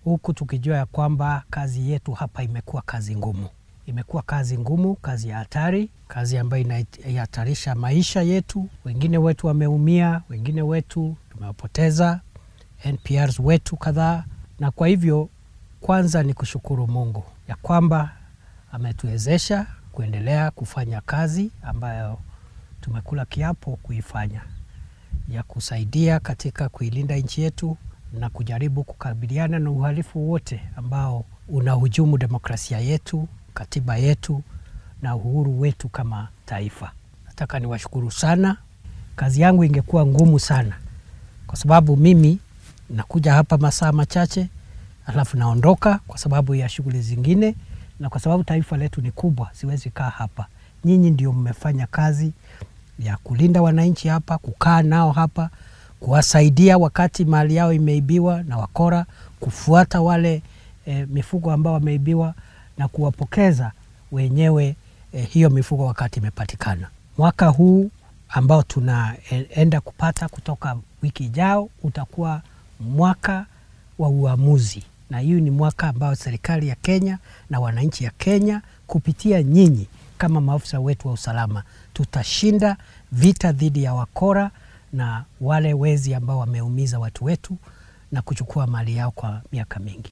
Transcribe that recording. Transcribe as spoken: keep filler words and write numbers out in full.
huku tukijua ya kwamba kazi yetu hapa imekuwa kazi ngumu. Imekuwa kazi ngumu, kazi ya hatari, kazi ambayo inahatarisha maisha yetu. Wengine wetu wameumia, wengine wetu tumewapoteza, N P Rs wetu kadhaa. Na kwa hivyo kwanza ni kushukuru Mungu ya kwamba ametuwezesha kuendelea kufanya kazi ambayo tumekula kiapo kuifanya, ya kusaidia katika kuilinda nchi yetu na kujaribu kukabiliana na uhalifu wote ambao unahujumu demokrasia yetu, katiba yetu na uhuru wetu kama taifa. Nataka niwashukuru sana. Kazi yangu ingekuwa ngumu sana kwa sababu mimi nakuja hapa masaa machache alafu naondoka kwa sababu ya shughuli zingine, na kwa sababu taifa letu ni kubwa siwezi kaa hapa. Nyinyi ndio mmefanya kazi ya kulinda wananchi hapa, kukaa nao hapa, kuwasaidia wakati mali yao imeibiwa na wakora, kufuata wale e, mifugo ambao wameibiwa na kuwapokeza wenyewe e, hiyo mifugo wakati imepatikana. Mwaka huu ambao tunaenda kupata kutoka wiki ijao utakuwa mwaka wa uamuzi, na hiyo ni mwaka ambao serikali ya Kenya na wananchi ya Kenya kupitia nyinyi kama maafisa wetu wa usalama tutashinda vita dhidi ya wakora na wale wezi ambao wameumiza watu wetu na kuchukua mali yao kwa miaka mingi.